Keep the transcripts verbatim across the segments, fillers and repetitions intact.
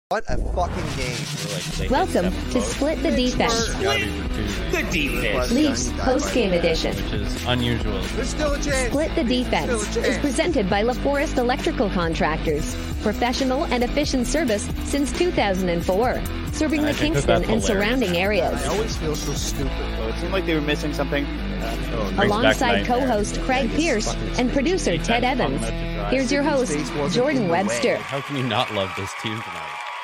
What a fucking game. Like Welcome to Split the Defense. Split the Defense. Leafs post-game edition. Which is unusual. There's still a chance. Split the Defense is presented by LaForest Electrical Contractors. Professional and efficient service since two thousand four. Serving the Kingston and surrounding areas. I always feel so stupid. Well, it seemed like they were missing something. Oh, Alongside co-host Craig Pierce and producer Ted Evans. Here's your host, Jordan Webster. How can you not love this team tonight?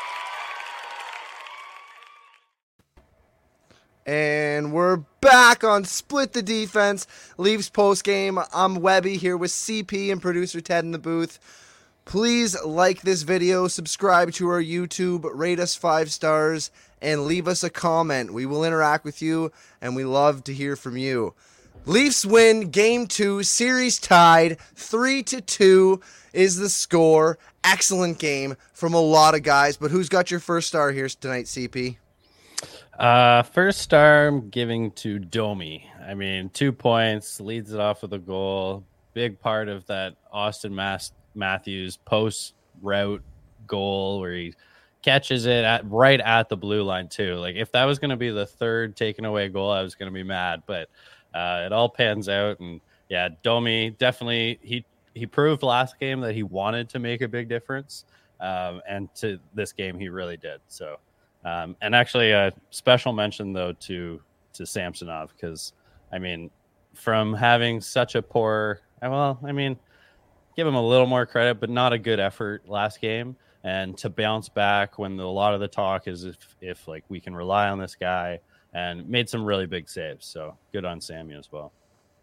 And we're back on Split the Defense, Leafs post game. I'm Webby here with C P and producer Ted in the booth. Please like this video, subscribe to our YouTube, rate us five stars, and leave us a comment. We will interact with you, and we love to hear from you. Leafs win game two, series tied, three to two is the score. Excellent game from a lot of guys, but who's got your first star here tonight, C P? Uh, first star I'm giving to Domi. I mean, two points, leads it off with a goal. Big part of that Austin Mas- Matthews post route goal where he catches it at right at the blue line too. Like if that was going to be the third taken away goal, I was going to be mad, but uh, it all pans out. And yeah, Domi definitely, he, he proved last game that he wanted to make a big difference. Um, and to this game, he really did. So, Um, and actually a special mention, though, to to Samsonov, because, I mean, from having such a poor, well, I mean, give him a little more credit, but not a good effort last game. And to bounce back when the, a lot of the talk is if, if, like, we can rely on this guy, and made some really big saves. So good on Sammy as well.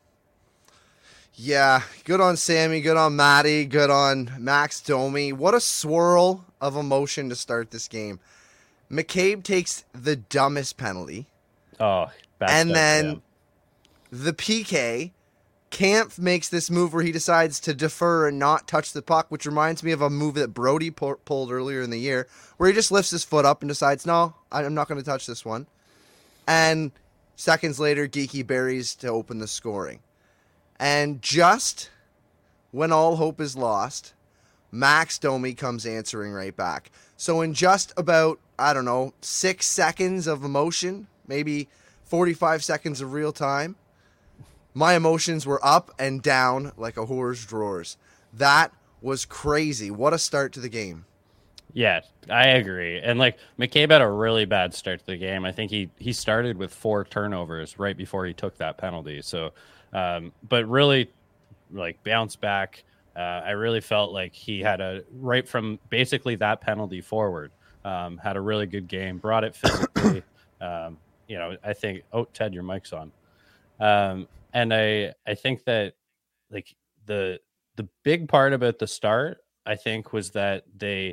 Yeah, good on Sammy, good on Matty, good on Max Domi. What a swirl of emotion to start this game. McCabe takes the dumbest penalty. Oh, and then the P K. Kampf makes this move where he decides to defer and not touch the puck, which reminds me of a move that Brody pu- pulled earlier in the year, where he just lifts his foot up and decides, no, I'm not going to touch this one. And seconds later, Geeky buries to open the scoring. And just when all hope is lost, Max Domi comes answering right back. So in just about, I don't know, six seconds of emotion, maybe forty-five seconds of real time, my emotions were up and down like a whore's drawers. That was crazy. What a start to the game. Yeah, I agree. And like McCabe had a really bad start to the game. I think he, he started with four turnovers right before he took that penalty. So, um, but really like bounce back. Uh, I really felt like he had a right from basically that penalty forward, um, had a really good game, brought it physically. um, you know, I think, oh, Ted, your mic's on. Um, and I, I think that like the, the big part about the start, I think was that they,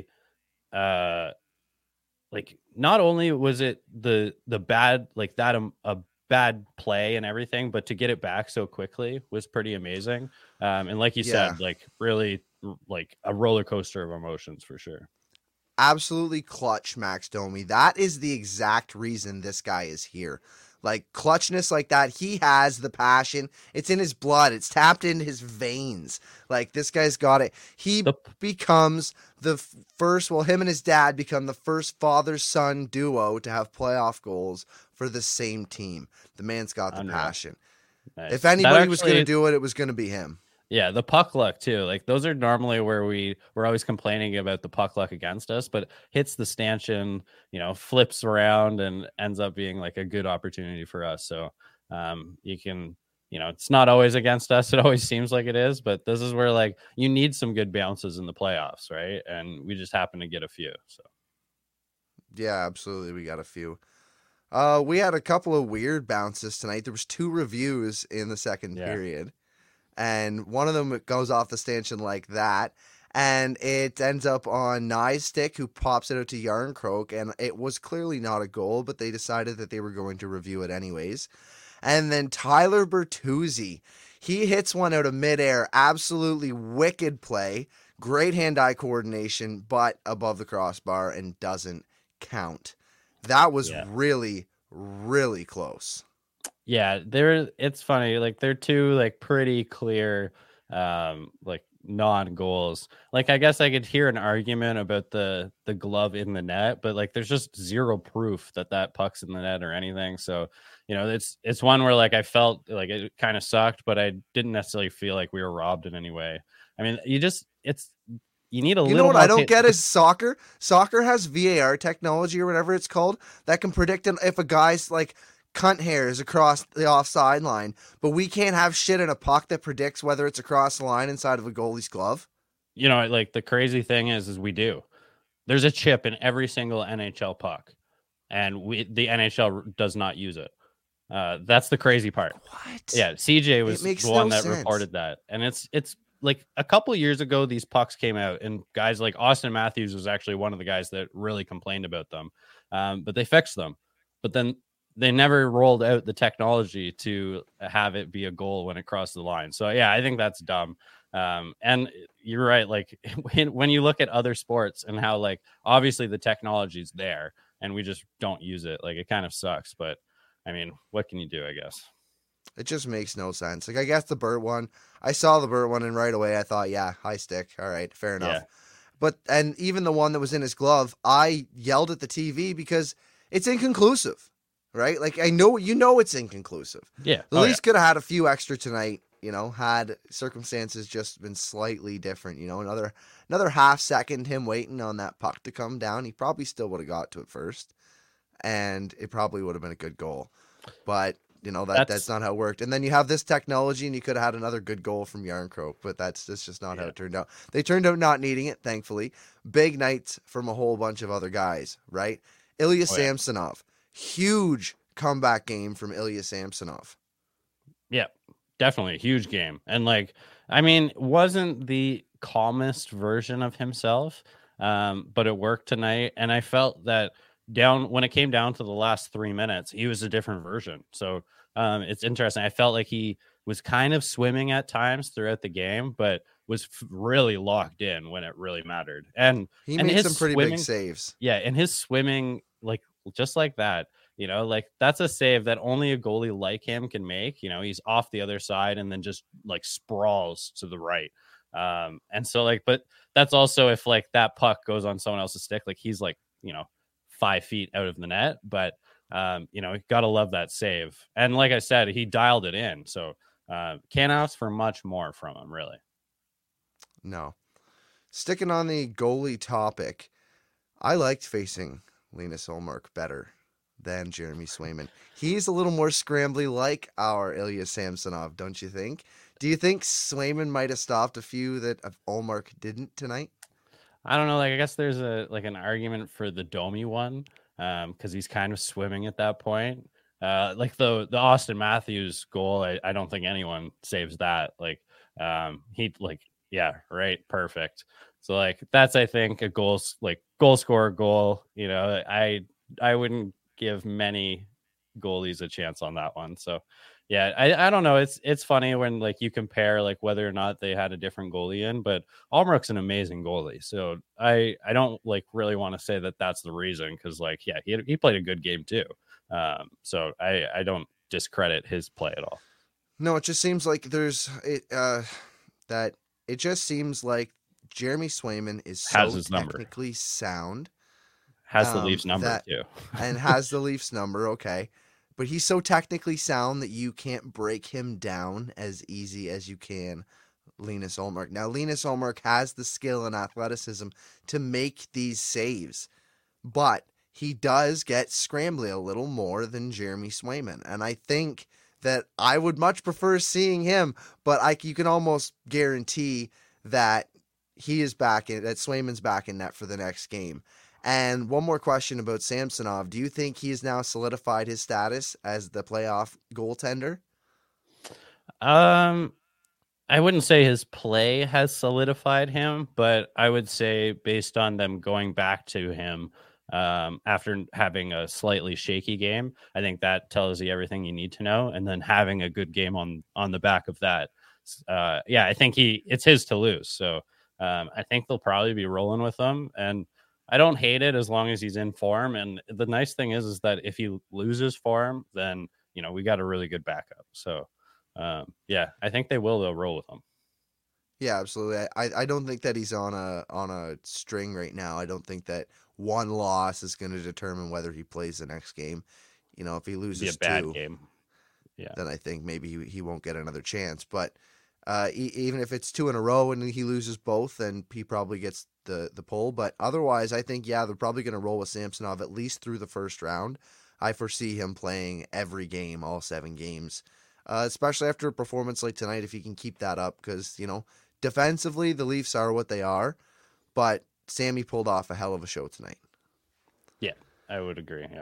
uh, like not only was it the, the bad, like that, um, a bad play and everything, but to get it back so quickly was pretty amazing. Um, and like you yeah. said, like really like a roller coaster of emotions for sure. Absolutely clutch, Max Domi. That is the exact reason this guy is here. Like clutchness like that, he has the passion. It's in his blood. It's tapped into his veins. Like this guy's got it. He the... becomes the first, well, him and his dad become the first father-son duo to have playoff goals for the same team. The man's got the passion. Nice. If anybody actually was going to do it, it was going to be him. Yeah, the puck luck too. Like those are normally where we we're always complaining about the puck luck against us, but hits the stanchion, you know, flips around and ends up being like a good opportunity for us. So um, you can, you know, it's not always against us. It always seems like it is, but this is where like you need some good bounces in the playoffs, right? And we just happen to get a few. So yeah, absolutely, we got a few. Uh, we had a couple of weird bounces tonight. There was two reviews in the second yeah. period. And one of them goes off the stanchion like that, and it ends up on Nye's stick, who pops it out to Yarncroke, and it was clearly not a goal, but they decided that they were going to review it anyways. And then Tyler Bertuzzi, he hits one out of midair, absolutely wicked play, great hand-eye coordination, but above the crossbar and doesn't count. That was yeah. really, really close. Yeah, they're it's funny. Like they're two like pretty clear um like non-goals. Like, I guess I could hear an argument about the the glove in the net, but like there's just zero proof that that puck's in the net or anything. So, you know, it's it's one where like I felt like it kind of sucked, but I didn't necessarily feel like we were robbed in any way. I mean, you just it's you need a you little know what more I don't pit- get is soccer. Soccer has V A R technology or whatever it's called that can predict an, if a guy's like cunt hairs across the offside line, but we can't have shit in a puck that predicts whether it's across the line inside of a goalie's glove. You know, like the crazy thing is, is we do. There's a chip in every single N H L puck, and we the N H L does not use it. Uh, that's the crazy part. What? Yeah, C J was the no one that sense. reported that, and it's it's like a couple years ago these pucks came out, and guys like Austin Matthews was actually one of the guys that really complained about them, um, but they fixed them. But then they never rolled out the technology to have it be a goal when it crossed the line. So yeah, I think that's dumb. Um, and you're right. Like when, when you look at other sports and how like obviously the technology's there and we just don't use it, like it kind of sucks. But I mean, what can you do? I guess it just makes no sense. Like I guess the Burt one, I saw the Burt one, and right away I thought, yeah, high stick. All right, fair enough. Yeah. But and even the one that was in his glove, I yelled at the T V because it's inconclusive. Right? Like, I know, you know, it's inconclusive. Yeah. The oh, Leafs yeah. could have had a few extra tonight, you know, had circumstances just been slightly different, you know, another, another half second, him waiting on that puck to come down. He probably still would have got to it first, and it probably would have been a good goal, but you know, that that's, that's not how it worked. And then you have this technology and you could have had another good goal from Yarncroke, but that's, that's just not yeah. how it turned out. They turned out not needing it. Thankfully, big nights from a whole bunch of other guys, right? Ilya oh, Samsonov. Yeah. Huge comeback game from Ilya Samsonov. Yeah, definitely a huge game. And like, I mean, wasn't the calmest version of himself, um, but it worked tonight. And I felt that down when it came down to the last three minutes, he was a different version. So um, it's interesting. I felt like he was kind of swimming at times throughout the game, but was f- really locked in when it really mattered. And he and made his some pretty swimming, big saves. Yeah, and his swimming, like just like that, you know, like that's a save that only a goalie like him can make. You know, he's off the other side and then just like sprawls to the right. Um, and so like, but that's also if like that puck goes on someone else's stick, like he's like, you know, five feet out of the net. But um, you know, you gotta love that save. And like I said, he dialed it in. So uh, can't ask for much more from him, really. No. Sticking on the goalie topic, I liked facing Linus Ullmark better than Jeremy Swayman. He's a little more scrambly like our Ilya Samsonov, don't you think? Do you think Swayman might have stopped a few that Ullmark didn't tonight? I don't know. Like, I guess there's a like an argument for the Domi one um, because he's kind of swimming at that point. Uh, like the the Austin Matthews goal, I, I don't think anyone saves that. Like um, he like yeah, right, perfect. So like that's I think a goal like goal scorer goal. You know, I I wouldn't give many goalies a chance on that one. So yeah, I, I don't know. It's it's funny when like you compare like whether or not they had a different goalie in, but Ullmark's an amazing goalie. So I I don't like really want to say that that's the reason because like yeah he he played a good game too. Um, so I I don't discredit his play at all. No, it just seems like there's it uh that it just seems like Jeremy Swayman is so has his technically number. sound. Has the um, Leafs number that, too. and has the Leafs number, okay. But he's so technically sound that you can't break him down as easy as you can Linus Ullmark. Now, Linus Ullmark has the skill and athleticism to make these saves, but he does get scrambly a little more than Jeremy Swayman. And I think that I would much prefer seeing him, but I, you can almost guarantee that he is back in, that Swayman's back in net for the next game. And one more question about Samsonov. Do you think he has now solidified his status as the playoff goaltender? Um, I wouldn't say his play has solidified him, but I would say based on them going back to him um, after having a slightly shaky game, I think that tells you everything you need to know. And then having a good game on on the back of that, uh, yeah, I think he it's his to lose. So um, I think they'll probably be rolling with him and. I don't hate it as long as he's in form. And the nice thing is, is that if he loses form, then, you know, we got a really good backup. So, um, yeah, I think they will, they'll roll with him. Yeah, absolutely. I, I don't think that he's on a on a string right now. I don't think that one loss is going to determine whether he plays the next game. You know, if he It'd be a loses bad two, game. Yeah. then I think maybe he, he won't get another chance. But uh, e- even if it's two in a row and he loses both, then he probably gets the, the pull. But otherwise, I think, yeah, they're probably going to roll with Samsonov at least through the first round. I foresee him playing every game, all seven games, uh, especially after a performance like tonight, if he can keep that up. Because, you know, defensively, the Leafs are what they are. But Sammy pulled off a hell of a show tonight. Yeah, I would agree. Yeah.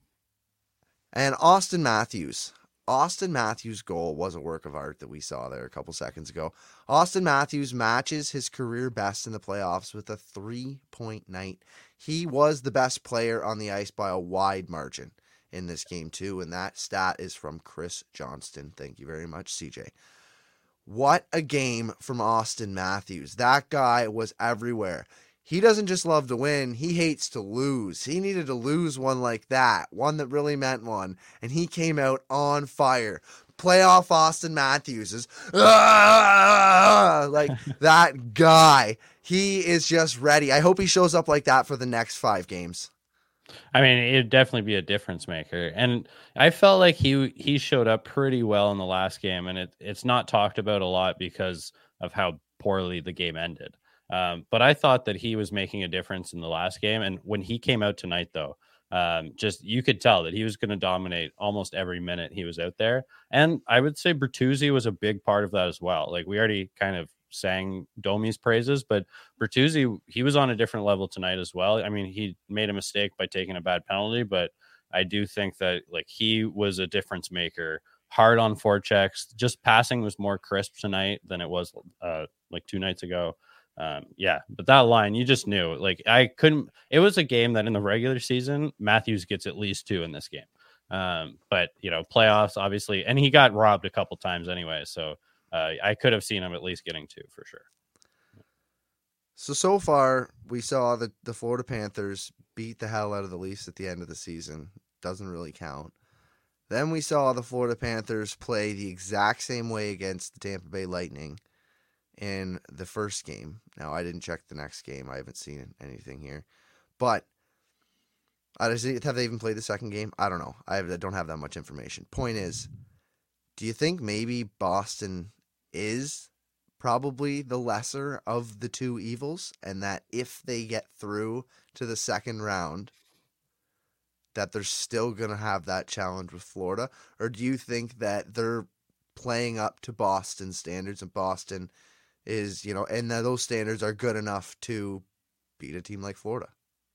And Auston Matthews. Auston Matthews' goal was a work of art that we saw there a couple seconds ago. Auston Matthews matches his career best in the playoffs with a three-point night. He was the best player on the ice by a wide margin in this game too, and that stat is from Chris Johnston. Thank you very much, C J. What a game from Auston Matthews. That guy was everywhere. He doesn't just love to win, he hates to lose. He needed to lose one like that, one that really meant one, and he came out on fire. Playoff Auston Matthews is ah! like that guy. He is just ready. I hope he shows up like that for the next five games. I mean, it'd definitely be a difference maker. And I felt like he he showed up pretty well in the last game, and it, it's not talked about a lot because of how poorly the game ended. Um, but I thought that he was making a difference in the last game. And when he came out tonight, though, um, just you could tell that he was going to dominate almost every minute he was out there. And I would say Bertuzzi was a big part of that as well. Like we already kind of sang Domi's praises, but Bertuzzi, he was on a different level tonight as well. I mean, he made a mistake by taking a bad penalty, but I do think that like he was a difference maker. Hard on forechecks, just passing was more crisp tonight than it was uh, like two nights ago. Um, yeah, but that line, you just knew, like I couldn't, it was a game that in the regular season, Matthews gets at least two in this game. Um, but you know, playoffs obviously, and he got robbed a couple times anyway. So uh, I could have seen him at least getting two for sure. So, so far we saw the, the Florida Panthers beat the hell out of the Leafs at the end of the season. Doesn't really count. Then we saw the Florida Panthers play the exact same way against the Tampa Bay Lightning in the first game. Now, I didn't check the next game. I haven't seen anything here. But I just, have they even played the second game? I don't know. I, have, I don't have that much information. Point is, do you think maybe Boston is probably the lesser of the two evils, and that if they get through to the second round, that they're still going to have that challenge with Florida? Or do you think that they're playing up to Boston standards, and Boston is, you know, and those standards are good enough to beat a team like Florida?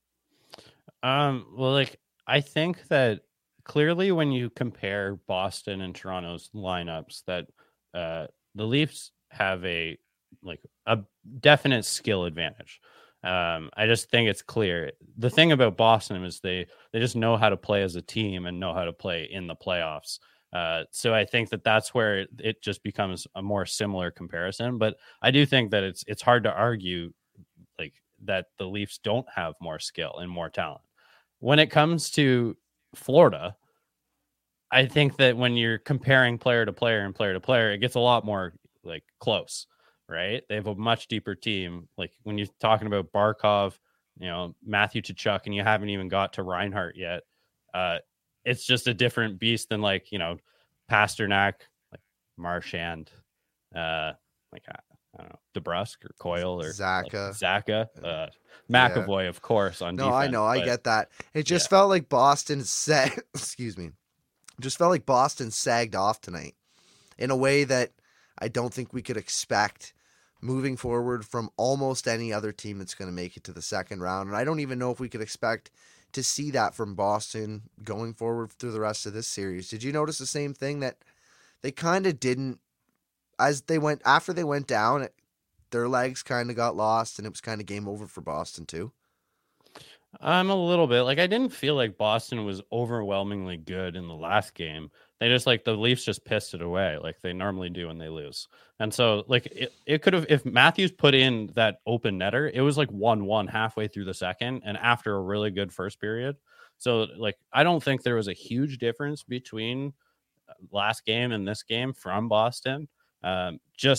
Um, well, like, I think that clearly when you compare Boston and Toronto's lineups, that uh, the Leafs have a, like, a definite skill advantage. Um, I just think it's clear. The thing about Boston is they, they just know how to play as a team and know how to play in the playoffs. Uh, so I think that that's where it just becomes a more similar comparison. But I do think that it's it's hard to argue like that the Leafs don't have more skill and more talent. When it comes to Florida, I think that when you're comparing player to player and player to player, it gets a lot more like close, right? They have a much deeper team. Like when you're talking about Barkov, you know, Matthew Tkachuk, and you haven't even got to Reinhart yet. Uh, It's just a different beast than like, you know, Pasternak, like Marchand, uh, like, I don't know, DeBrusque or Coyle or Zaka. Like Zaka, uh, McAvoy, yeah. Of course, on no, defense. I know, but, I get that. It just yeah. felt like Boston said, excuse me, just felt like Boston sagged off tonight in a way that I don't think we could expect moving forward from almost any other team that's going to make it to the second round. And I don't even know if we could expect to see that from Boston going forward through the rest of this series. Did you notice the same thing, that they kind of didn't, as they went, after they went down, it, their legs kind of got lost and it was kind of game over for Boston too? I'm a little bit like, I didn't feel like Boston was overwhelmingly good in the last game. They just like the Leafs just pissed it away like they normally do when they lose. And so like it, it could have, if Matthews put in that open netter, it was like one one halfway through the second and after a really good first period. So like, I don't think there was a huge difference between last game and this game from Boston. Um, just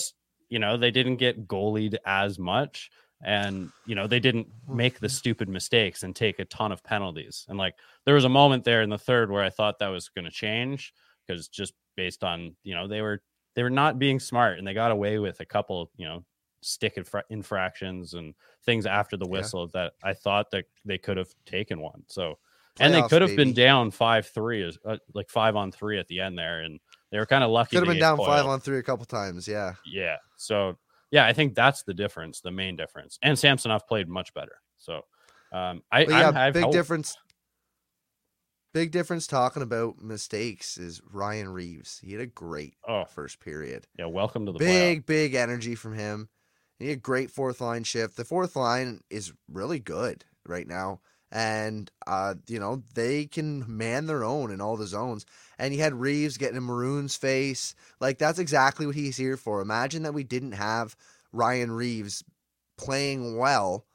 you know, they didn't get goalied as much. And, you know, they didn't make the stupid mistakes and take a ton of penalties. And like, there was a moment there in the third where I thought that was going to change, because just based on, you know, they were, they were not being smart, and they got away with a couple, you know, stick infra- infractions and things after the whistle yeah. that I thought that they could have taken one. So, and Playoffs, they could have baby. been down five, three, uh, like five on three at the end there. And they were kind of lucky. Could have been down coiled. five on three a couple times. Yeah. Yeah. So, yeah, I think that's the difference, the main difference. And Samsonov played much better. So, um, I, yeah, I'm, big hope. difference. Big difference talking about mistakes is Ryan Reeves. He had a great oh. first period. Yeah, welcome to the big, playoff. big energy from him. He had a great fourth line shift. The fourth line is really good right now. And, uh, you know, they can man their own in all the zones. And you had Reeves getting in Maroon's face. Like, that's exactly what he's here for. Imagine that we didn't have Ryan Reeves playing well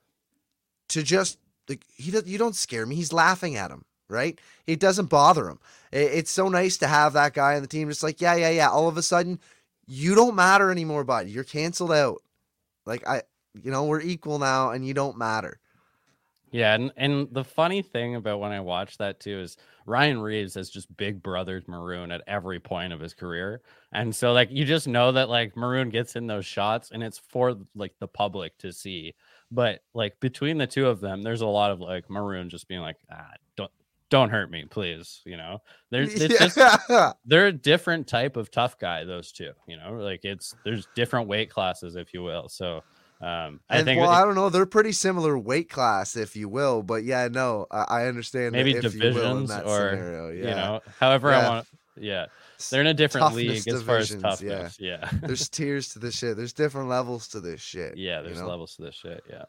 to just, like, he does, you don't scare me. He's laughing at him, right? It doesn't bother him. It, it's so nice to have that guy on the team. Just like, yeah, yeah, yeah. All of a sudden, you don't matter anymore, bud. You're canceled out. Like, I, you know, we're equal now and you don't matter. Yeah, and, and the funny thing about when I watch that too is Ryan Reeves has just big brothered Maroon at every point of his career. And so like you just know that like Maroon gets in those shots and it's for like the public to see. But like between the two of them, there's a lot of like Maroon just being like, ah, don't don't hurt me, please. You know, there's it's yeah. just they're a different type of tough guy, those two, you know, like it's there's different weight classes, if you will. So Um, I and, think well, it, I don't know. They're pretty similar weight class, if you will. But yeah, no, I, I understand. Maybe if divisions you will in that or scenario. Yeah. you know, however yeah. I want. Yeah, they're in a different Toughness league as far as toughness. Yeah, yeah. There's tiers to this shit. There's different levels to this shit. Yeah, there's you know? levels to this shit. Yeah.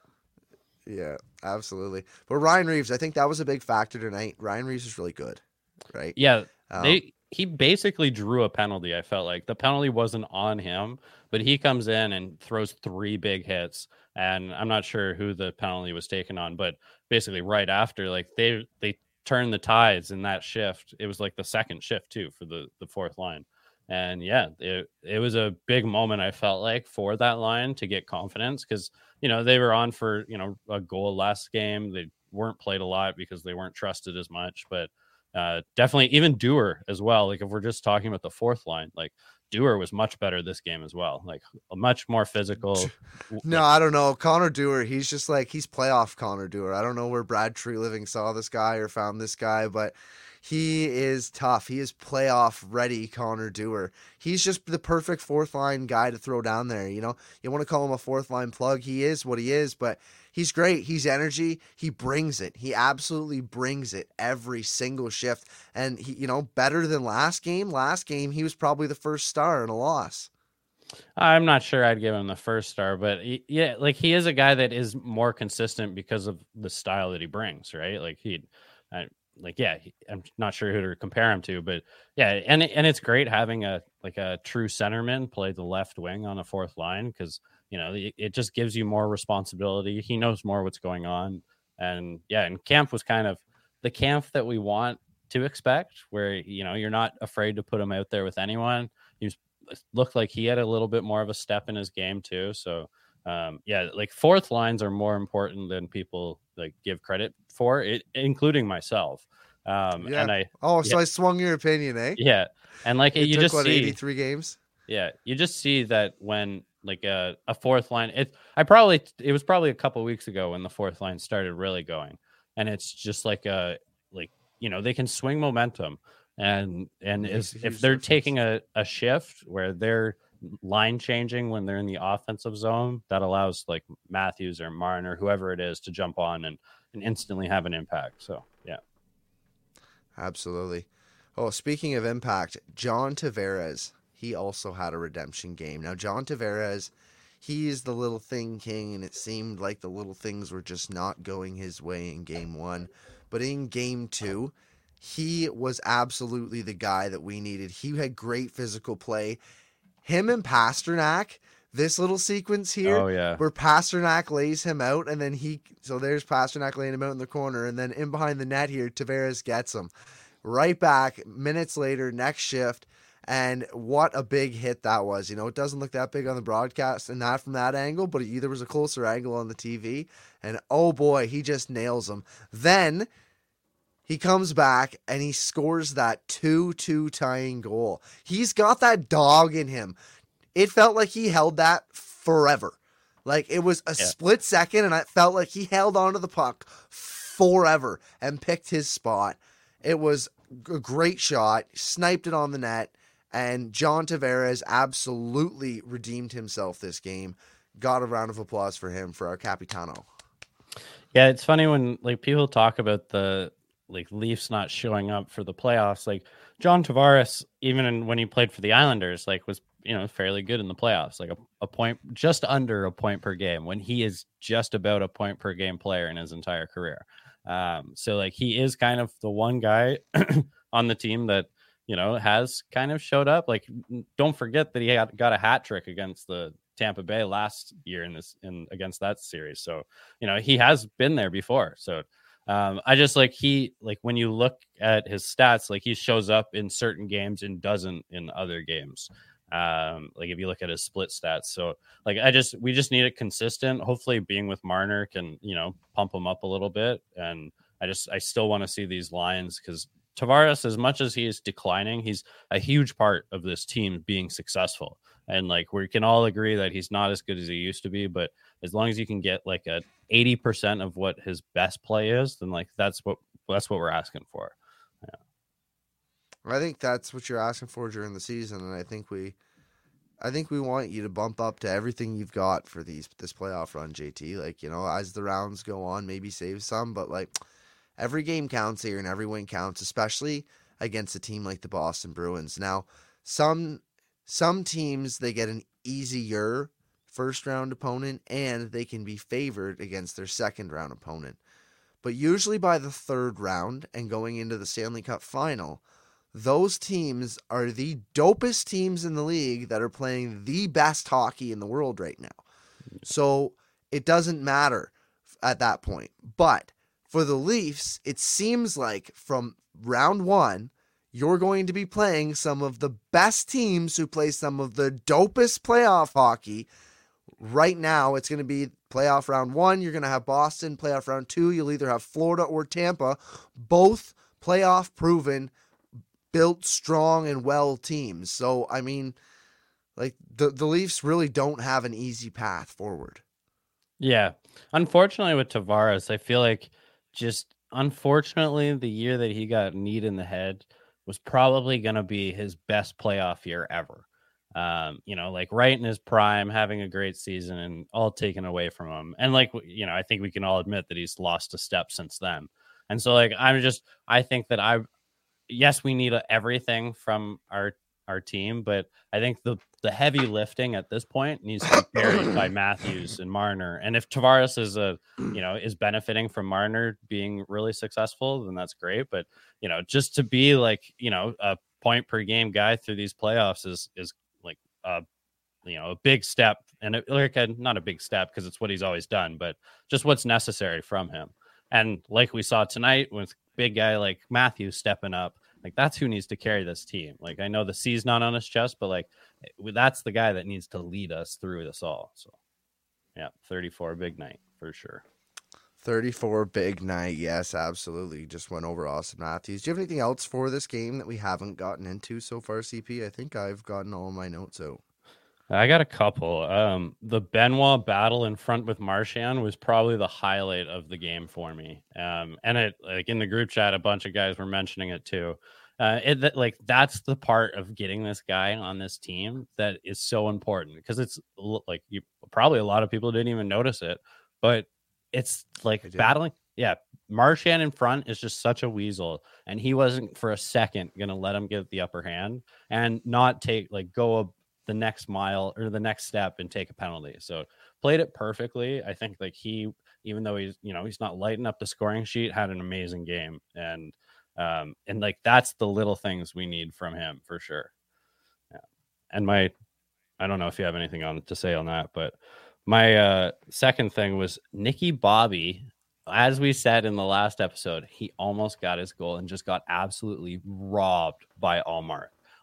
Yeah, absolutely. But Ryan Reeves, I think that was a big factor tonight. Ryan Reeves is really good, right? Yeah, um, they he basically drew a penalty. I felt like the penalty wasn't on him, but he comes in and throws three big hits. And I'm not sure who the penalty was taken on, but basically right after, like they they turned the tides in that shift. It was like the second shift too for the the fourth line. And yeah, it it was a big moment, I felt like, for that line to get confidence, because you know they were on for you know a goal last game. They weren't played a lot because they weren't trusted as much, but uh, definitely even Dewar as well. Like if we're just talking about the fourth line, like Dewar was much better this game as well, like much more physical. No, I don't know. Connor Dewar, he's just like, he's playoff Connor Dewar. I don't know where Brad Treliving saw this guy or found this guy, but he is tough. He is playoff ready Connor Dewar. He's just the perfect fourth line guy to throw down there. You know, you want to call him a fourth line plug. He is what he is, but he's great. He's energy. He brings it. He absolutely brings it every single shift. And he, you know, better than last game. Last game, he was probably the first star in a loss. I'm not sure I'd give him the first star, but he, yeah, like he is a guy that is more consistent because of the style that he brings, right? Like he, I, like, yeah, he, I'm not sure who to compare him to, but yeah. And, and it's great having a, like a true centerman play the left wing on a fourth line. Cause you know, it, it just gives you more responsibility. He knows more what's going on. And yeah, and Kampf was kind of the Kampf that we want to expect, where, you know, you're not afraid to put him out there with anyone. He was, looked like he had a little bit more of a step in his game too. So um, yeah, like fourth lines are more important than people like give credit for it, including myself. Um, yeah. and I, oh, so yeah, I swung your opinion, eh? Yeah. And like, it you took, just what, see eighty-three games. Yeah. You just see that when like a, a fourth line, it, I probably, it was probably a couple weeks ago when the fourth line started really going, and it's just like a, like, you know, they can swing momentum. And and is, if they're difference. taking a, a shift where they're line changing when they're in the offensive zone, that allows like Matthews or Martin or whoever it is to jump on and, and instantly have an impact. So, yeah. Absolutely. Oh, speaking of impact, John Tavares, he also had a redemption game. Now, John Tavares, he is the little thing king, and it seemed like the little things were just not going his way in game one. But in game two, he was absolutely the guy that we needed. He had great physical play. Him and Pasternak, this little sequence here, oh, yeah. where Pasternak lays him out, and then he, so there's Pasternak laying him out in the corner, and then in behind the net here, Tavares gets him. Right back, minutes later, next shift, And what a big hit that was. You know, it doesn't look that big on the broadcast and not from that angle, but either was a closer angle on the T V. And oh boy, he just nails him. Then he comes back and he scores that two two tying goal. He's got that dog in him. It felt like he held that forever. Like it was a yeah. split second, and it felt like he held onto the puck forever and picked his spot. It was a great shot, sniped it on the net. And John Tavares absolutely redeemed himself this game. Got a round of applause for him, for our Capitano. Yeah, it's funny when like people talk about the like Leafs not showing up for the playoffs. Like John Tavares, even in, when he played for the Islanders, like was you know fairly good in the playoffs, like a, a point just under a point per game, when he is just about a point per game player in his entire career. Um, so like he is kind of the one guy on the team that you know, has kind of showed up. Like, don't forget that he had, got a hat trick against the Tampa Bay last year in this, in against that series. So, you know, he has been there before. So, um, I just like he, like when you look at his stats, like he shows up in certain games and doesn't in other games. Um, like if you look at his split stats. So, like, I just, we just need it consistent. Hopefully, being with Marner can, you know, pump him up a little bit. And I just, I still want to see these lines because Tavares, as much as he is declining, he's a huge part of this team being successful. And like we can all agree that he's not as good as he used to be, but as long as you can get like a eighty percent of what his best play is, then like that's what that's what we're asking for. Yeah. I think that's what you're asking for during the season, and I think we I think we want you to bump up to everything you've got for these this playoff run, J T. Like, you know, as the rounds go on, maybe save some, but like every game counts here and every win counts, especially against a team like the Boston Bruins. Now, some some teams, they get an easier first round opponent and they can be favored against their second round opponent. But usually by the third round and going into the Stanley Cup final, those teams are the dopest teams in the league that are playing the best hockey in the world right now. So it doesn't matter at that point. But for the Leafs, it seems like from round one, you're going to be playing some of the best teams who play some of the dopest playoff hockey. Right now, it's going to be playoff round one. You're going to have Boston. Playoff round two, you'll either have Florida or Tampa. Both playoff proven, built strong and well teams. So, I mean, like the, the Leafs really don't have an easy path forward. Yeah. Unfortunately with Tavares, I feel like just unfortunately the year that he got kneed in the head was probably going to be his best playoff year ever. Um, you know, like right in his prime, having a great season and all taken away from him. And like, you know, I think we can all admit that he's lost a step since then. And so like, I'm just, I think that I, yes, we need everything from our, our team, but I think the, the heavy lifting at this point needs to be carried by Matthews and Marner. And if Tavares is a, you know, is benefiting from Marner being really successful, then that's great. But, you know, just to be like, you know, a point per game guy through these playoffs is, is like, uh, you know, a big step, and it, like a, not a big step because it's what he's always done, but just what's necessary from him. And like we saw tonight with big guy like Matthews stepping up, like that's who needs to carry this team. Like I know the C's not on his chest, but like that's the guy that needs to lead us through this all. So yeah, thirty-four big night for sure. thirty-four big night. Yes, absolutely. Just went over Austin Matthews. Do you have anything else for this game that we haven't gotten into so far, C P? I think I've gotten all of my notes out. I got a couple. Um, the Benoit battle in front with Marchand was probably the highlight of the game for me. Um, and it like in the group chat, a bunch of guys were mentioning it too. Uh, it that, like that's the part of getting this guy on this team that is so important because it's like you probably a lot of people didn't even notice it, but it's like battling. Yeah, Marchand in front is just such a weasel, and he wasn't for a second gonna let him get the upper hand and not take like go a the next mile or the next step and take a penalty. So played it perfectly. I think like he, even though he's, you know, he's not lighting up the scoring sheet, had an amazing game. And, um, and like, that's the little things we need from him for sure. Yeah. And my, I don't know if you have anything on to say on that, but my, uh, second thing was Nicky Bobby. As we said in the last episode, he almost got his goal and just got absolutely robbed by Allmark.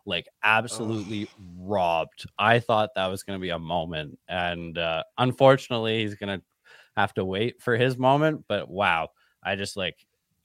like absolutely oh. robbed. I thought that was going to be a moment, and uh, unfortunately, he's going to have to wait for his moment. But wow, I just like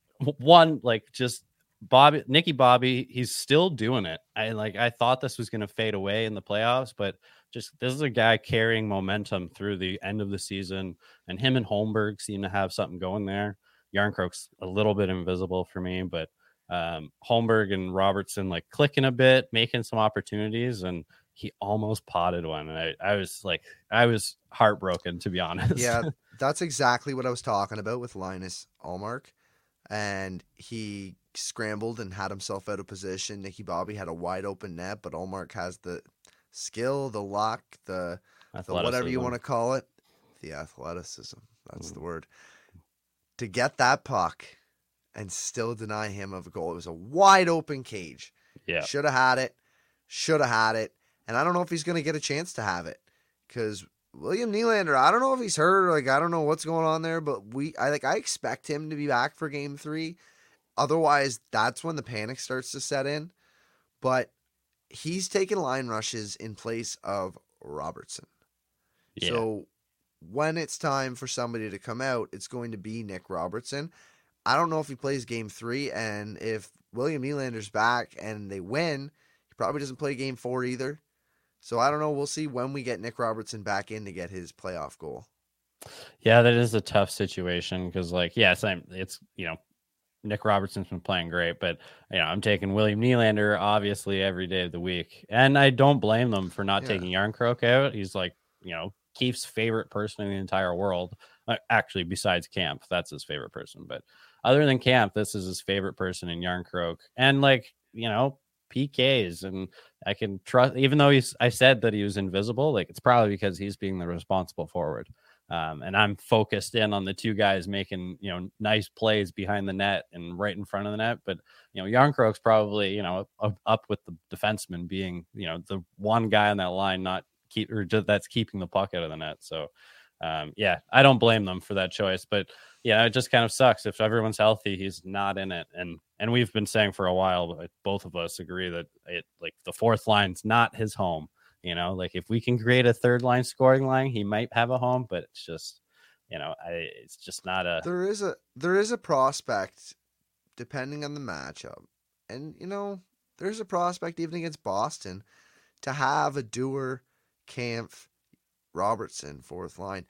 one like just Bobby, Nicky Bobby, he's still doing it. I like I thought this was going to fade away in the playoffs, but just this is a guy carrying momentum through the end of the season, and him and Holmberg seem to have something going there. Yarncroke's a little bit invisible for me, but um, Holmberg and Robertson like clicking a bit, making some opportunities, and he almost potted one. And I, I was like, I was heartbroken, to be honest. Yeah, that's exactly what I was talking about with Linus Ullmark. And he scrambled and had himself out of position. Nicky Bobby had a wide open net, but Ullmark has the skill, the luck, the, the whatever you want to call it, the athleticism. That's mm. the word. To get that puck and still deny him of a goal. It was a wide open cage. Yeah. Should have had it. Should have had it. And I don't know if he's going to get a chance to have it, because William Nylander, I don't know if he's hurt. Like, I don't know what's going on there, but we, I like, I expect him to be back for game three. Otherwise, that's when the panic starts to set in. But he's taken line rushes in place of Robertson. Yeah. So when it's time for somebody to come out, it's going to be Nick Robertson. I don't know if he plays game three, and if William Nylander's back and they win, he probably doesn't play game four either. So I don't know. We'll see when we get Nick Robertson back in to get his playoff goal. Yeah, that is a tough situation because, like, yes, I'm. It's you know, Nick Robertson's been playing great, but you know, I'm taking William Nylander obviously every day of the week, and I don't blame them for not yeah. taking Yarncroke out. He's like, you know, Keefe's favorite person in the entire world. Uh, actually, besides Camp, that's his favorite person. But other than Camp, this is his favorite person in Yarncroke, and like, you know, P Ks, and I can trust, even though he's, I said that he was invisible, like it's probably because he's being the responsible forward. Um, and I'm focused in on the two guys making, you know, nice plays behind the net and right in front of the net. But, you know, Yarncroke's probably, you know, up, up with the defenseman being, you know, the one guy on that line, not keep, or just, that's keeping the puck out of the net. So, um, yeah, I don't blame them for that choice, but yeah, it just kind of sucks. If everyone's healthy, he's not in it. And, and we've been saying for a while, but both of us agree that it, like, the fourth line's not his home. You know, like if we can create a third line scoring line, he might have a home, but it's just, you know, I, it's just not a, there is a, there is a prospect depending on the matchup. And, you know, there's a prospect even against Boston to have a Dewar, Kampf, Robertson, fourth line.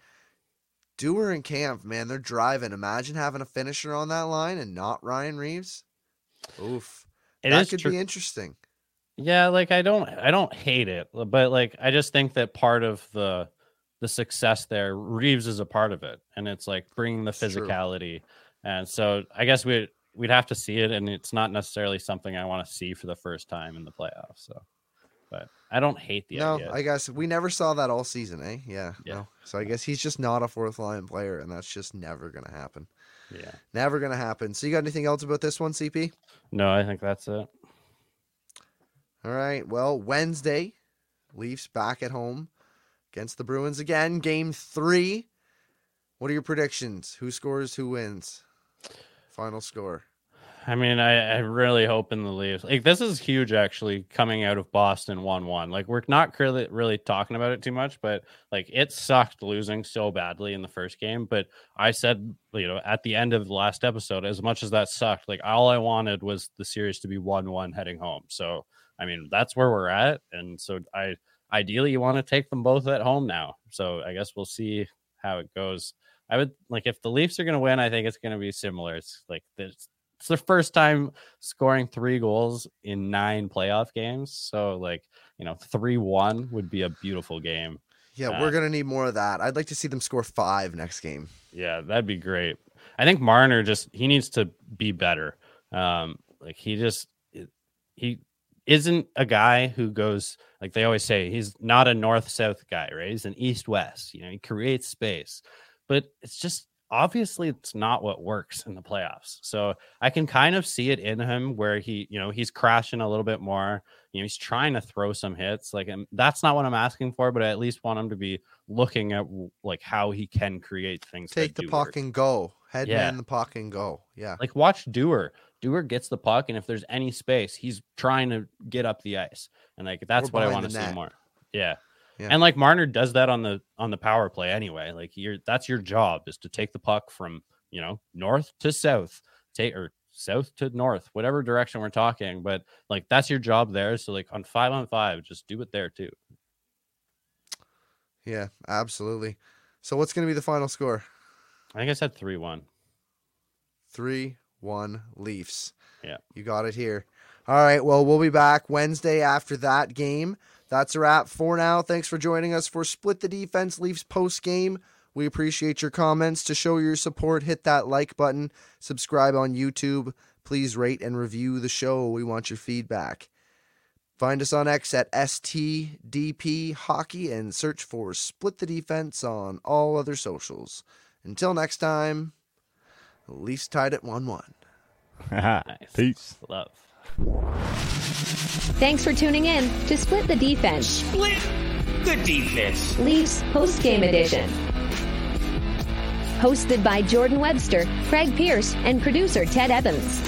Dewar and Kampf, man, they're driving. Imagine having a finisher on that line and not Ryan Reeves. Oof. It that is could tr- be interesting. Yeah, like I don't I don't hate it, but like I just think that part of the the success there, Reeves is a part of it, and it's like bringing the physicality. And so I guess we we'd have to see it, and it's not necessarily something I want to see for the first time in the playoffs. So, but I don't hate the no, idea. No, I guess we never saw that all season, eh? Yeah. Yeah. No. So I guess he's just not a fourth line player, and that's just never gonna happen. Yeah. Never gonna happen. So you got anything else about this one, C P? No, I think that's it. All right. Well, Wednesday, Leafs back at home against the Bruins again. Game three. What are your predictions? Who scores? Who wins? Final score. I mean, I, I really hope in the Leafs. Like, this is huge, actually, coming out of Boston one one. Like, we're not really, really talking about it too much, but, like, it sucked losing so badly in the first game. But I said, you know, at the end of the last episode, as much as that sucked, like, all I wanted was the series to be one one heading home. So, I mean, that's where we're at. And so I ideally you want to take them both at home now. So I guess we'll see how it goes. I would like if the Leafs are going to win, I think it's going to be similar. It's like this, it's their first time scoring three goals in nine playoff games. So like, you know, three one would be a beautiful game. Yeah, uh, we're going to need more of that. I'd like to see them score five next game. Yeah, that'd be great. I think Marner just, he needs to be better. Um, like he just, he, isn't a guy who goes, like they always say, he's not a north-south guy, right? He's an east-west. You know, he creates space. But it's just, obviously, it's not what works in the playoffs. So I can kind of see it in him where he, you know, he's crashing a little bit more. You know, he's trying to throw some hits. Like, and that's not what I'm asking for, but I at least want him to be looking at, like, how he can create things. Take the puck work. and go. Headman Yeah. the puck and go. Yeah. Like watch Dewar. Dewar gets the puck, and if there's any space, he's trying to get up the ice. And like that's Or what I behind want to the see net. more. Yeah. Yeah. And like Marner does that on the on the power play anyway. Like you're that's your job is to take the puck from, you know, north to south, take or south to north, whatever direction we're talking. But like that's your job there. So like on five on five, just do it there too. Yeah, absolutely. So what's going to be the final score? I think I said three one. three one Leafs. Yeah. You got it here. All right. Well, we'll be back Wednesday after that game. That's a wrap for now. Thanks for joining us for Split the Defense Leafs post game. We appreciate your comments. To show your support, hit that like button, subscribe on YouTube. Please rate and review the show. We want your feedback. Find us on X at S T D P Hockey and search for Split the Defense on all other socials. Until next time, Leafs tied at one one. Nice. Peace. Love. Thanks for tuning in to Split the Defense, Split the defense. Leafs Postgame Edition. Hosted by Jordan Webster, Craig Pierce, and producer Ted Evans.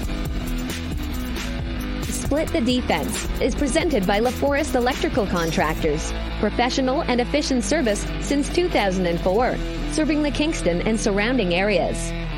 Split the Defense is presented by LaForest Electrical Contractors. Professional and efficient service since two thousand four, serving the Kingston and surrounding areas.